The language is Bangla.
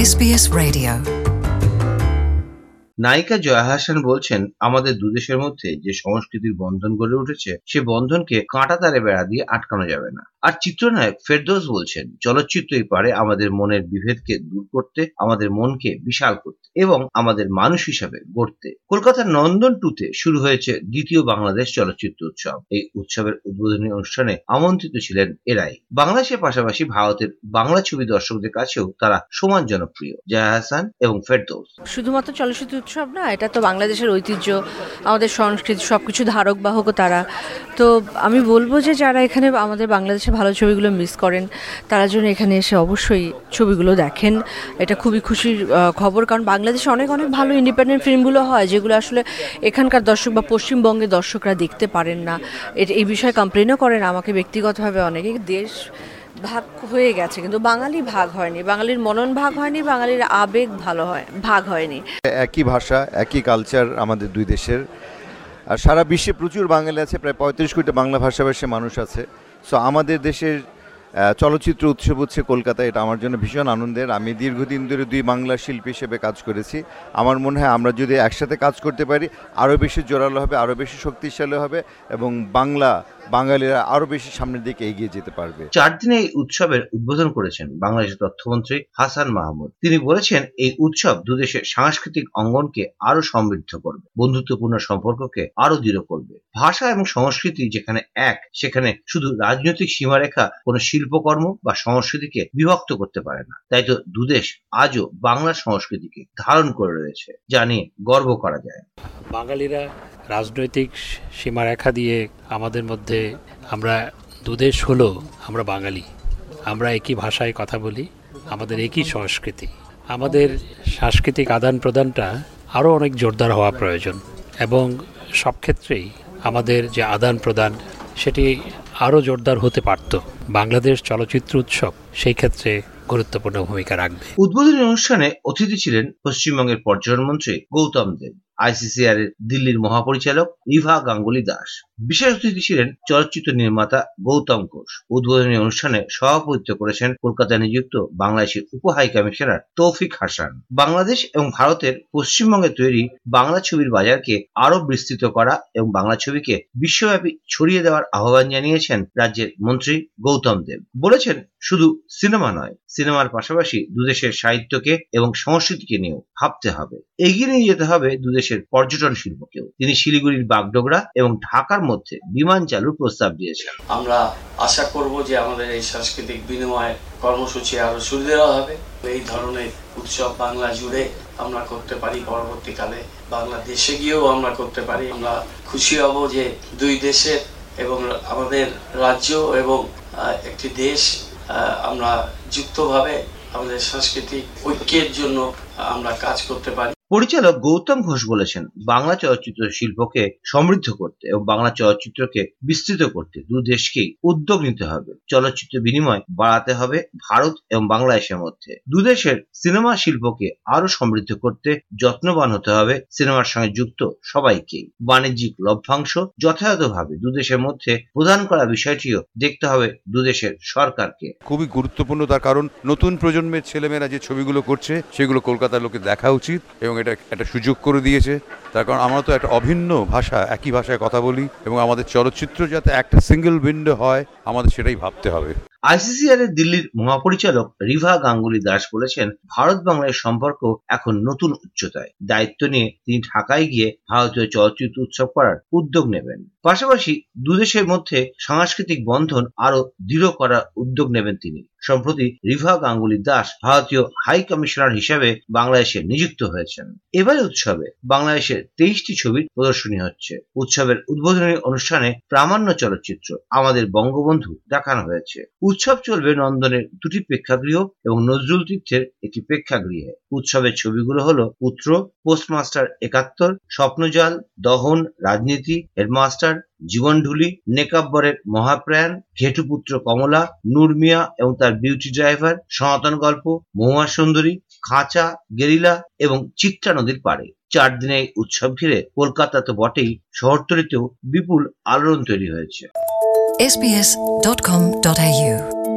SBS Radio. নায়িকা জয়া আহসান বলছেন, আমাদের দুদেশের মধ্যে যে সংস্কৃতির বন্ধন গড়ে উঠেছে সে বন্ধনকে কাঁটা তারে বেড়া দিয়ে আটকানো যাবে না। আর চিত্রনায়ক ফেরদৌস বলছেন, চলচ্চিত্রই পারে আমাদের মনের বিভেদকে দূর করতে, আমাদের মনকে বিশাল করতে এবং আমাদের মানুষ হিসাবে গড়তে। কলকাতার নন্দন 2-তে শুরু হয়েছে দ্বিতীয় বাংলাদেশ চলচ্চিত্র উৎসব। এই উৎসবের উদ্বোধনী অনুষ্ঠানে আমন্ত্রিত ছিলেন এরাই। বাংলাদেশের পাশাপাশি ভারতের বাংলা ছবি দর্শকদের কাছেও তারা সমান জনপ্রিয়, জয়া আহসান এবং ফেরদৌস। শুধুমাত্র চলচ্চিত্র উৎসব না, এটা তো বাংলাদেশের ঐতিহ্য, আমাদের সংস্কৃতি, সবকিছু ধারক বাহকও তারা। তো আমি বলবো যে যারা এখানে আমাদের বাংলাদেশে ভালো ছবিগুলো মিস করেন তারা যেন এখানে এসে অবশ্যই ছবিগুলো দেখেন। এটা খুবই খুশির খবর, কারণ বাংলাদেশে অনেক অনেক ভালো ইন্ডিপেন্ডেন্ট ফিল্মগুলো হয় যেগুলো আসলে এখানকার দর্শক বা পশ্চিমবঙ্গের দর্শকরা দেখতে পারেন না। এই বিষয়ে কমপ্লেনও করেন আমাকে ব্যক্তিগতভাবে অনেকে। দেশ ভাগ হয়ে গেছে কিন্তু বাঙালি ভাগ হয়নি, বাঙালির মনন ভাগ হয়নি, বাঙালির আবেগ ভাগ হয়নি। একই ভাষা, একই কালচার আমাদের দুই দেশের। আর সারা বিশ্বে প্রচুর বাঙালি আছে, প্রায় 35 কোটি বাংলা ভাষাভাষী মানুষ আছে। সো আমাদের দেশের চলচ্চিত্র উৎসব হচ্ছে কলকাতায়, এটা আমার জন্য ভীষণ আনন্দের। আমি দীর্ঘদিন ধরে দুই বাংলা শিল্পী হিসেবে কাজ করেছি। আমার মনে হয় আমরা যদি একসাথে কাজ করতে পারি আরও বেশি জোরালো হবে, আরও বেশি শক্তিশালী হবে এবং বাঙালিরা আরও বেশি সামনের দিকে এগিয়ে যেতে পারবে। 4 দিনে এই উৎসবের উদ্বোধন করেছেন বাংলাদেশের তথ্যমন্ত্রী হাসান মাহমুদ। তিনি বলেছেন, এই উৎসব দুদেশের সাংস্কৃতিক অঙ্গনকে আরো সমৃদ্ধ করবে, বন্ধুত্বপূর্ণ সম্পর্ককে আরো দৃঢ় করবে। ভাষা এবং সংস্কৃতি যেখানে এক, সেখানে শুধু রাজনৈতিক সীমারেখা কোনো শিল্পকর্ম বা সংস্কৃতিকে বিভক্ত করতে পারে না। তাই তো দুদেশ আজও বাংলা সংস্কৃতিকে ধারণ করে রয়েছে, যা নিয়ে গর্ব করা যায়। বাঙালিরা রাজনৈতিক সীমারেখা দিয়ে আমাদের মধ্যে, আমরা দুদেশ হলো আমরা বাঙালি, আমরা একই ভাষায় কথা বলি, আমাদের একই সংস্কৃতি। আমাদের সাংস্কৃতিক আদান প্রদানটা আরও অনেক জোরদার হওয়া প্রয়োজন এবং সব ক্ষেত্রেই আমাদের যে আদান প্রদান সেটি আরও জোরদার হতে পারত। বাংলাদেশ চলচ্চিত্র উৎসব সেই ক্ষেত্রে গুরুত্বপূর্ণ ভূমিকা রাখবে। উদ্বোধনী অনুষ্ঠানে অতিথি ছিলেন পশ্চিমবঙ্গের পর্যটন মন্ত্রী গৌতম দেব, ICCR এর দিল্লির মহাপরিচালক রিভা গাঙ্গুলি দাস। বিশেষ অতিথি ছিলেন চলচ্চিত্র নির্মাতা গৌতম ঘোষ। উদ্বোধনী অনুষ্ঠানে সভাপতিত্ব করেছেন কলকাতায় নিযুক্ত বাংলাদেশের উপ হাই কমিশনার তৌফিক হাসান। বাংলাদেশ এবং ভারতের পশ্চিমবঙ্গে তৈরি বাংলা ছবির বাজারকে আরো বিস্তৃত করা এবং বাংলা ছবিকে বিশ্বব্যাপী ছড়িয়ে দেওয়ার আহ্বান জানিয়েছেন রাজ্যের মন্ত্রী গৌতম দেব। বলেছেন, শুধু সিনেমা নয়, সিনেমার পাশাপাশি দুদেশের সাহিত্যকে এবং সংস্কৃতিকে নিয়েও ভাবতে হবে, এগিয়ে নিয়ে যেতে হবে দুদেশের পর্যটন শিল্পকেও। তিনি শিলিগুড়ির বাগডোগরা এবং ঢাকার মধ্যে বিমান চালুর প্রস্তাব দিয়েছেন। আমরা আশা করব যে আমাদের এই সাংস্কৃতিক বিনিময় কর্মসূচি আরো সুদৃঢ় হবে। এই ধরনের উৎসব বাংলা জুড়ে আমরা করতে পারি, পরবর্তীকালে বাংলাদেশে গিয়েও আমরা করতে পারি। আমরা খুশি হব যে দুই দেশের এবং আমাদের রাজ্য এবং একটি দেশ আমরা যুক্তভাবে আমাদের সাংস্কৃতিক ঐক্যের জন্য আমরা কাজ করতে পারি। পরিচালক গৌতম ঘোষ বলেছেন, বাংলা চলচ্চিত্র শিল্পকে সমৃদ্ধ করতে এবং বাংলা চলচ্চিত্রকে বিস্তৃত করতে দু দেশকেই উদ্যোগ নিতে হবে। চলচ্চিত্র বিনিময় বাড়াতে হবে ভারত এবং বাংলাদেশের মধ্যে। দুদেশের সিনেমা শিল্পকে আরো সমৃদ্ধ করতে যত্নবান হতে হবে সিনেমার সঙ্গে যুক্ত সবাইকেই। বাণিজ্যিক লভ্যাংশ যথাযথভাবে দুদেশের মধ্যে প্রদান করা বিষয়টিও দেখতে হবে দুদেশের সরকারকে। খুবই গুরুত্বপূর্ণ, তার কারণ নতুন প্রজন্মের ছেলেমেয়েরা যে ছবিগুলো করছে সেগুলো কলকাতার লোকে দেখা উচিত এবং এটা একটা সুযোগ করে দিয়েছে। তার কারণ আমরা তো একটা অভিন্ন ভাষা, একই ভাষায় কথা বলি এবং আমাদের চলচ্চিত্র যাতে একটা সিঙ্গেল উইন্ডো হয়, আমাদের সেটাই ভাবতে হবে। ICCR এর দিল্লির মহাপরিচালক রিভা গাঙ্গুলি দাস বলেছেন, ভারত বাংলার সম্পর্ক এখন নতুন উচ্চতায়। দায়িত্ব নিয়ে তিনি ঢাকায় গিয়ে ভারতীয় চলচ্চিত্র উৎসব করার উদ্যোগ নেবেন। পাশাপাশি দুদেশের মধ্যে সাংস্কৃতিক বন্ধন আরো দৃঢ় করার উদ্যোগ নেবেন তিনি। সম্প্রতি রিভা গাঙ্গুলি দাস ভারতীয় হাই কমিশনার হিসেবে বাংলাদেশে নিযুক্ত হয়েছেন। এবারে উৎসবে বাংলাদেশের 23টি ছবির প্রদর্শনী হচ্ছে। উৎসবের উদ্বোধনী অনুষ্ঠানে প্রামাণ্য চলচ্চিত্র আমাদের বঙ্গবন্ধু দেখানো হয়েছে। উৎসব চলবে নন্দনের 2টি প্রেক্ষাগৃহ এবং নজরুল তীর্থের একটি প্রেক্ষাগৃহে। উৎসবের ছবিগুলো হলো পুত্র, পোস্টমাস্টার 71, স্বপ্নজাল, দহন, রাজনীতি, হেডমাস্টার, জীবনঢুলি, নেকাব্বরের মহাপ্রাণ, ঘেটুপুত্র কমলা, নূর মিয়া এবং তার বিউটি ড্রাইভার, সনাতন গল্প, মহুয়া সুন্দরী, খাঁচা, গেরিলা এবং চিত্রা নদীর পাড়ে। 4 দিনে এই উৎসব ঘিরে কলকাতা তো বটেই, শহরতলিতেও বিপুল আলোড়ন তৈরি হয়েছে। SBS.com.au